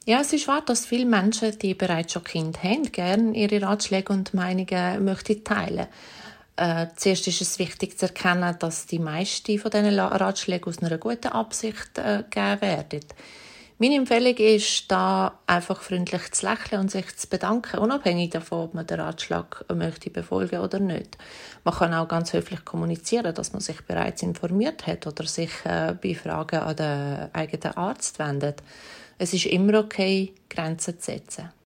Ja, es ist wahr, dass viele Menschen, die bereits schon Kinder haben, gerne ihre Ratschläge und Meinungen möchten teilen. Zuerst ist es wichtig zu erkennen, dass die meisten von diesen Ratschlägen aus einer guten Absicht gegeben werden. Meine Empfehlung ist, da einfach freundlich zu lächeln und sich zu bedanken, unabhängig davon, ob man den Ratschlag möchte befolgen oder nicht. Man kann auch ganz höflich kommunizieren, dass man sich bereits informiert hat oder sich bei Fragen an den eigenen Arzt wendet. Es ist immer okay, Grenzen zu setzen.